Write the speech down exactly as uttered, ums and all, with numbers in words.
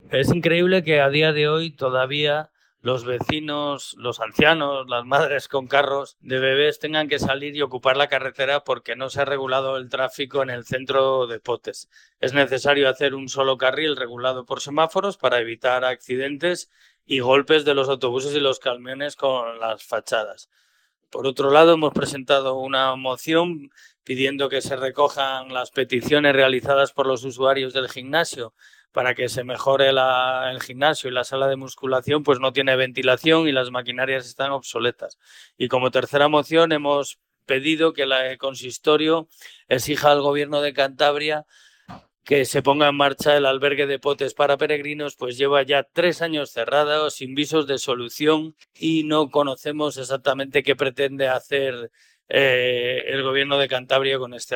Es increíble que a día de hoy todavía los vecinos, los ancianos, las madres con carros de bebés tengan que salir y ocupar la carretera porque no se ha regulado el tráfico en el centro de Potes. Es necesario hacer un solo carril regulado por semáforos para evitar accidentes y golpes de los autobuses y los camiones con las fachadas. Por otro lado, hemos presentado una moción pidiendo que se recojan las peticiones realizadas por los usuarios del gimnasio para que se mejore la, el gimnasio y la sala de musculación, pues no tiene ventilación y las maquinarias están obsoletas. Y como tercera moción hemos pedido que el consistorio exija al gobierno de Cantabria que se ponga en marcha el albergue de Potes para peregrinos, pues lleva ya tres años cerrado, sin visos de solución y no conocemos exactamente qué pretende hacer eh, el gobierno de Cantabria con este